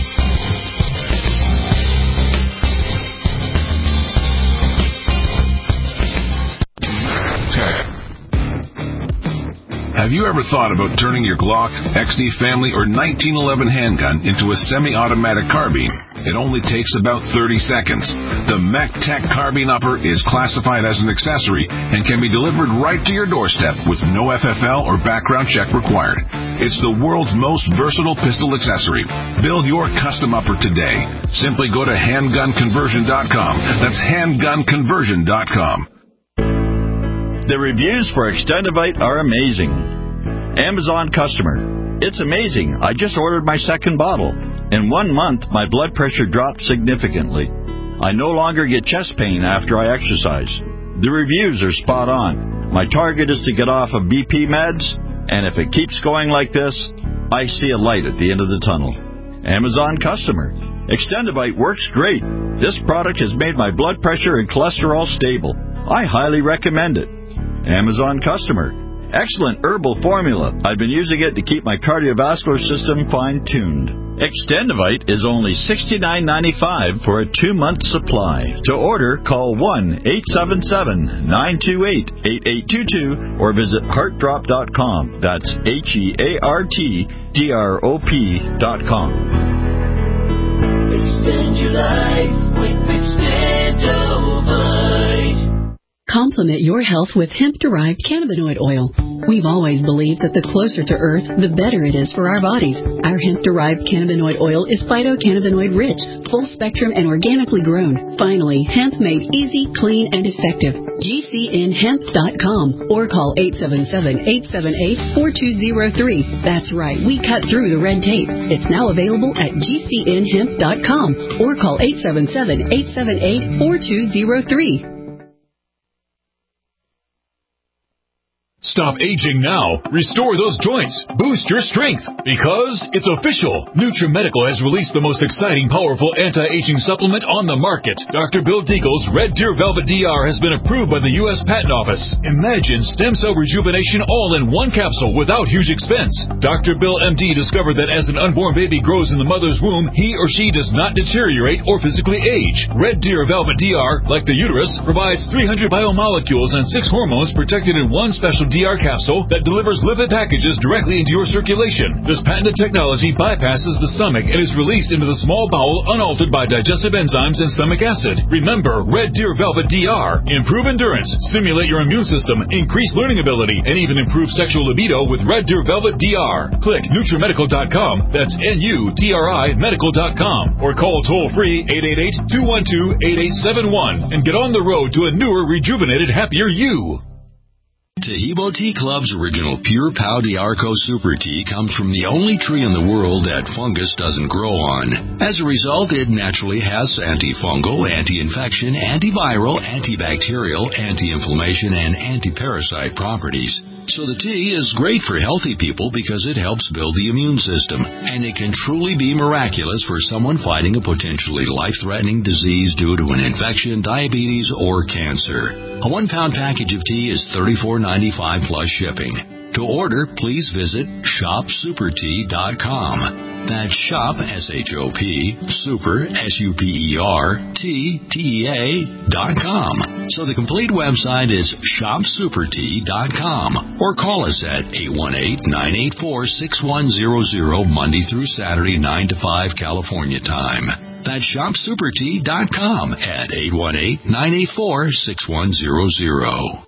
Have you ever thought about turning your Glock, X D Family, or nineteen eleven handgun into a semi-automatic carbine? It only takes about thirty seconds. The MechTech Carbine Upper is classified as an accessory and can be delivered right to your doorstep with no F F L or background check required. It's the world's most versatile pistol accessory. Build your custom upper today. Simply go to handgun conversion dot com. That's handgun conversion dot com. The reviews for Extendivite are amazing. Amazon customer. It's amazing. I just ordered my second bottle. In one month, my blood pressure dropped significantly. I no longer get chest pain after I exercise. The reviews are spot on. My target is to get off of B P meds, and if it keeps going like this, I see a light at the end of the tunnel. Amazon customer. Extendivite works great. This product has made my blood pressure and cholesterol stable. I highly recommend it. Amazon customer. Excellent herbal formula. I've been using it to keep my cardiovascular system fine-tuned. Extendivite is only sixty-nine ninety-five for a two-month supply. To order, call one eight seven seven, nine two eight, eight eight two two or visit heart drop dot com. That's H E A R T D R O P dot com. Extend your life with Extendivite. Complement your health with hemp-derived cannabinoid oil. We've always believed that the closer to Earth, the better it is for our bodies. Our hemp-derived cannabinoid oil is phytocannabinoid-rich, full-spectrum, and organically grown. Finally, hemp made easy, clean, and effective. G C N hemp dot com or call eight seven seven, eight seven eight, four two zero three. That's right, we cut through the red tape. It's now available at G C N hemp dot com or call eight seven seven, eight seven eight, four two zero three. Stop aging now. Restore those joints. Boost your strength. Because it's official. NutriMedical has released the most exciting, powerful anti-aging supplement on the market. Doctor Bill Deagle's Red Deer Velvet D R has been approved by the U S Patent Office. Imagine stem cell rejuvenation all in one capsule without huge expense. Doctor Bill M D discovered that as an unborn baby grows in the mother's womb, he or she does not deteriorate or physically age. Red Deer Velvet D R, like the uterus, provides three hundred biomolecules and six hormones protected in one special D R capsule that delivers lipid packages directly into your circulation. This patented technology bypasses the stomach and is released into the small bowel unaltered by digestive enzymes and stomach acid. Remember, Red Deer Velvet D R. Improve endurance, stimulate your immune system, increase learning ability, and even improve sexual libido with Red Deer Velvet D R. Click NutriMedical dot com. That's N U T R I Medical dot com. Or call toll-free eight eight eight, two one two, eight eight seven one and get on the road to a newer, rejuvenated, happier you. Tahibo Tea Club's original Pure Pau d'Arco Super Tea comes from the only tree in the world that fungus doesn't grow on. As a result, it naturally has antifungal, anti-infection, antiviral, antibacterial, anti-inflammation, and anti-parasite properties. So the tea is great for healthy people because it helps build the immune system, and it can truly be miraculous for someone fighting a potentially life-threatening disease due to an infection, diabetes, or cancer. A one-pound package of tea is thirty-four ninety-five plus shipping. To order, please visit shop super tea dot com. That's shop, S H O P, super, S U P E R, T, T E A, dot com. So the complete website is shop super tea dot com. Or call us at eight one eight, nine eight four, six one zero zero, Monday through Saturday, nine to five California time. That's shop super tea dot com at eight one eight, nine eight four, six one zero zero.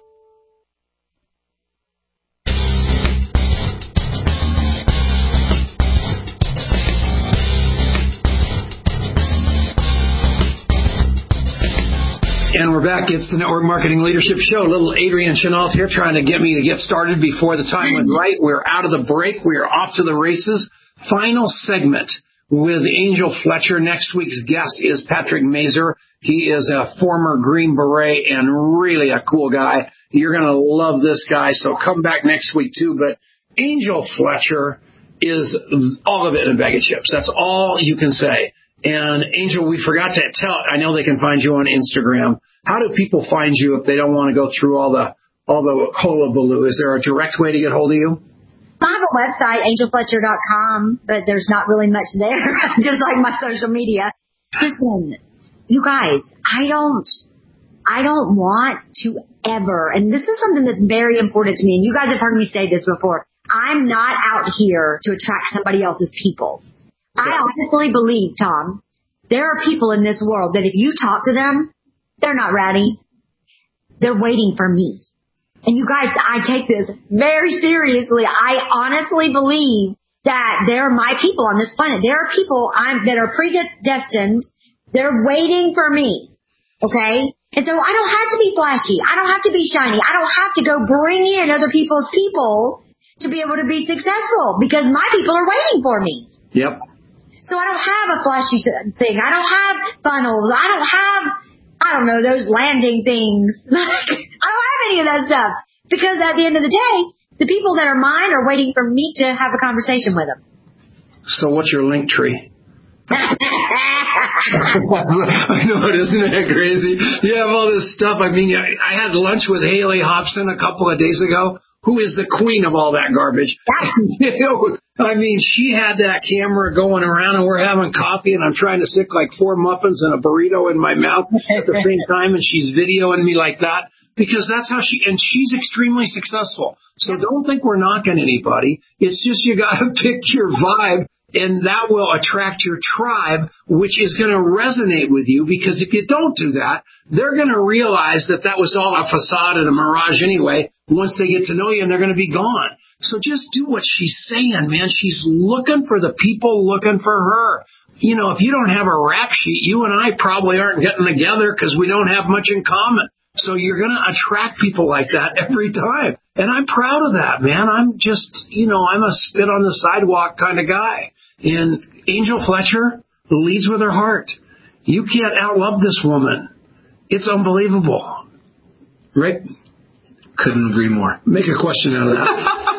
And we're back. It's the Network Marketing Leadership Show. Little Adrienne Chenault here trying to get me to get started before the time went right. We're out of the break. We're off to the races. Final segment with Angel Fletcher. Next week's guest is Patrick Mazer. He is a former Green Beret and really a cool guy. You're going to love this guy, so come back next week too. But Angel Fletcher is all of it in a bag of chips. That's all you can say. And Angel, we forgot to tell, I know they can find you on Instagram. How do people find you if they don't want to go through all the all the hullabaloo? Is there a direct way to get hold of you? I have a website, angel fletcher dot com, but there's not really much there, just like my social media. Listen, you guys, I don't, I don't want to ever, and this is something that's very important to me, and you guys have heard me say this before, I'm not out here to attract somebody else's people. I honestly believe, Tom, there are people in this world that if you talk to them, they're not ready. They're waiting for me. And you guys, I take this very seriously. I honestly believe that there are my people on this planet. There are people I'm, that are predestined. They're waiting for me. Okay? And so I don't have to be flashy. I don't have to be shiny. I don't have to go bring in other people's people to be able to be successful because my people are waiting for me. Yep. So I don't have a flashy thing. I don't have funnels. I don't have, I don't know, those landing things. I don't have any of that stuff. Because at the end of the day, the people that are mine are waiting for me to have a conversation with them. So what's your link tree? I know it, isn't it crazy? You have all this stuff. I mean, I had lunch with Haley Hobson a couple of days ago, who is the queen of all that garbage. I mean, she had that camera going around, and we're having coffee, and I'm trying to stick like four muffins and a burrito in my mouth at the same time, and she's videoing me like that, because that's how she, and she's extremely successful. So don't think we're knocking anybody. It's just you got to pick your vibe, and that will attract your tribe, which is going to resonate with you, because if you don't do that, they're going to realize that that was all a facade and a mirage anyway once they get to know you, and they're going to be gone. So just do what she's saying, man. She's looking for the people looking for her. You know, if you don't have a rap sheet, you and I probably aren't getting together because we don't have much in common. So you're going to attract people like that every time. And I'm proud of that, man. I'm just, you know, I'm a spit on the sidewalk kind of guy. And Angel Fletcher leads with her heart. You can't outlove this woman. It's unbelievable. Right? Couldn't agree more. Make a question out of that.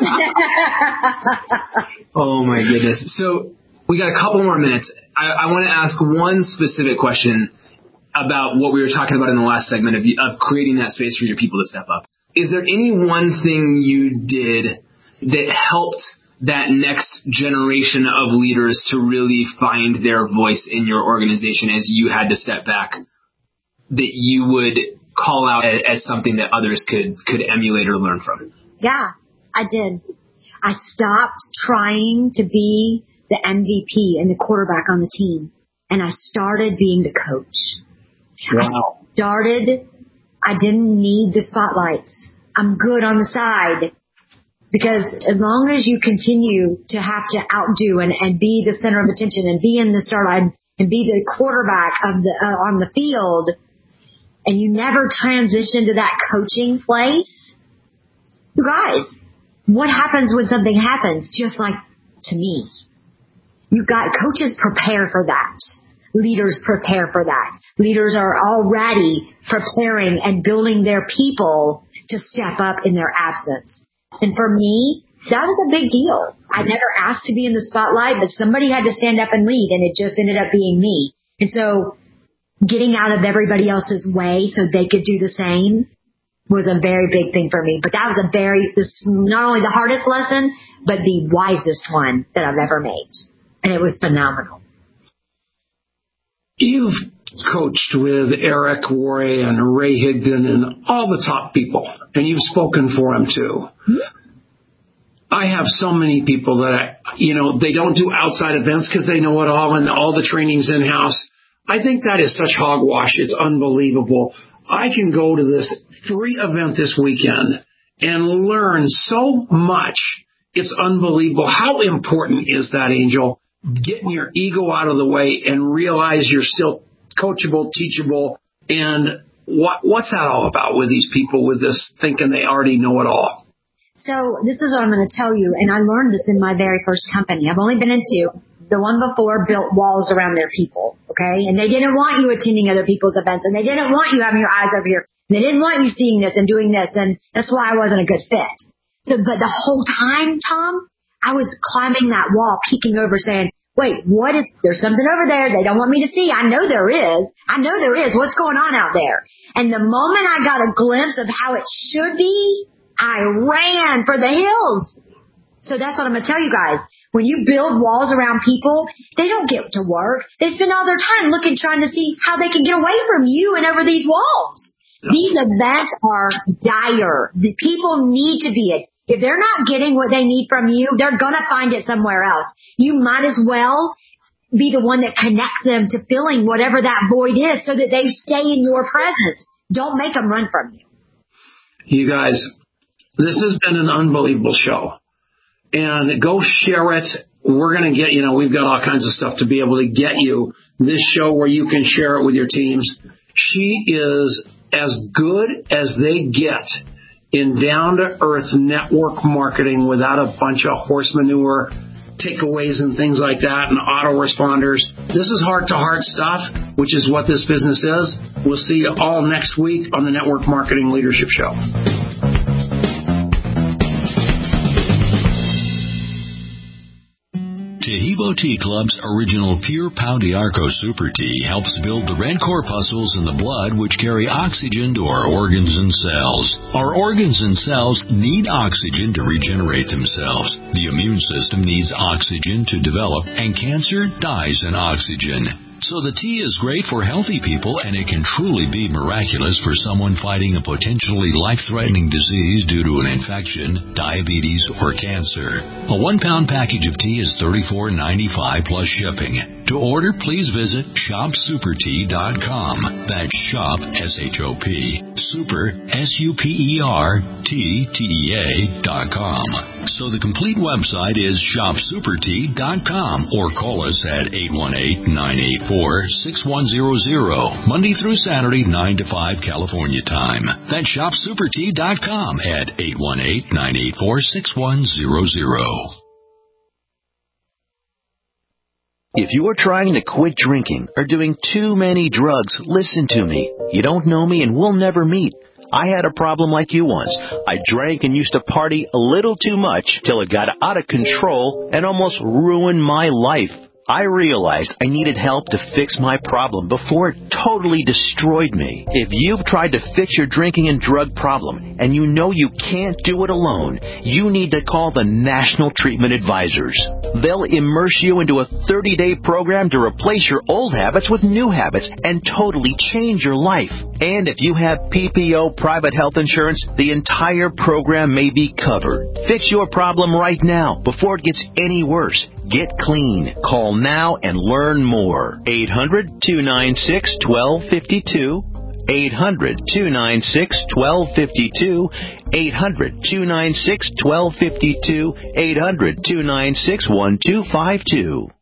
Oh, my goodness. So we got a couple more minutes. I, I want to ask one specific question about what we were talking about in the last segment of, of creating that space for your people to step up. Is there any one thing you did that helped that next generation of leaders to really find their voice in your organization as you had to step back that you would call out as something that others could, could emulate or learn from? Yeah, I did. I stopped trying to be the M V P and the quarterback on the team, and I started being the coach. Wow. I started, I didn't need the spotlights. I'm good on the side. Because as long as you continue to have to outdo and, and be the center of attention and be in the starlight and be the quarterback of the uh, on the field, and you never transition to that coaching place, You guys, what happens when something happens? Just like to me. You got coaches prepare for that. Leaders prepare for that. Leaders are already preparing and building their people to step up in their absence. And for me, that was a big deal. I never asked to be in the spotlight, but somebody had to stand up and lead, and it just ended up being me. And so getting out of everybody else's way so they could do the same was a very big thing for me. But that was a very, not only the hardest lesson, but the wisest one that I've ever made. And it was phenomenal. You've coached with Eric Worre and Ray Higdon and all the top people, and you've spoken for them too. Mm-hmm. I have so many people that, I, you know, they don't do outside events because they know it all and all the training's in-house. I think that is such hogwash. It's unbelievable. I can go to this free event this weekend and learn so much. It's unbelievable. How important is that, Angel? Getting your ego out of the way and realize you're still coachable, teachable, and what what's that all about with these people with this thinking they already know it all? So this is what I'm going to tell you, and I learned this in my very first company. I've only been in two. The one before built walls around their people, okay? And they didn't want you attending other people's events, and they didn't want you having your eyes over here. And they didn't want you seeing this and doing this, and that's why I wasn't a good fit. So, but the whole time, Tom, I was climbing that wall, peeking over, saying, wait, what is, there's something over there they don't want me to see. I know there is. I know there is. What's going on out there? And the moment I got a glimpse of how it should be, I ran for the hills. So that's what I'm going to tell you guys. When you build walls around people, they don't get to work. They spend all their time looking, trying to see how they can get away from you and over these walls. These events are dire. The people need to be it. If they're not getting what they need from you, they're going to find it somewhere else. You might as well be the one that connects them to filling whatever that void is so that they stay in your presence. Don't make them run from you. You guys, this has been an unbelievable show. And go share it. We're going to get, you know, we've got all kinds of stuff to be able to get you this show where you can share it with your teams. She is as good as they get in down-to-earth network marketing without a bunch of horse manure takeaways and things like that and autoresponders. This is heart-to-heart stuff, which is what this business is. We'll see you all next week on the Network Marketing Leadership Show. Taheebo Tea Club's original Pure Pau D'Arco Super Tea helps build the red corpuscles in the blood which carry oxygen to our organs and cells. Our organs and cells need oxygen to regenerate themselves. The immune system needs oxygen to develop, and cancer dies in oxygen. So the tea is great for healthy people, and it can truly be miraculous for someone fighting a potentially life-threatening disease due to an infection, diabetes, or cancer. A one-pound package of tea is thirty-four ninety-five plus shipping. To order, please visit shop super tea dot com. That's shop, S H O P, super, S U P E R, T, T E A, dot com. So the complete website is shop super tea dot com, or call us at eight one eight, nine eight four, six one zero zero, Monday through Saturday, nine to five California time. That's shop super tea dot com at eight one eight, nine eight four, six one zero zero. If you are trying to quit drinking or doing too many drugs, listen to me. You don't know me and we'll never meet. I had a problem like you once. I drank and used to party a little too much till it got out of control and almost ruined my life. I realized I needed help to fix my problem before it totally destroyed me. If you've tried to fix your drinking and drug problem and you know you can't do it alone, you need to call the National Treatment Advisors. They'll immerse you into a thirty-day program to replace your old habits with new habits and totally change your life. And if you have P P O private health insurance, the entire program may be covered. Fix your problem right now before it gets any worse. Get clean. Call now and learn more. eight hundred, two nine six, one two five two. eight hundred, two nine six, one two five two. eight hundred, two nine six, one two five two. eight hundred, two nine six, one two five two.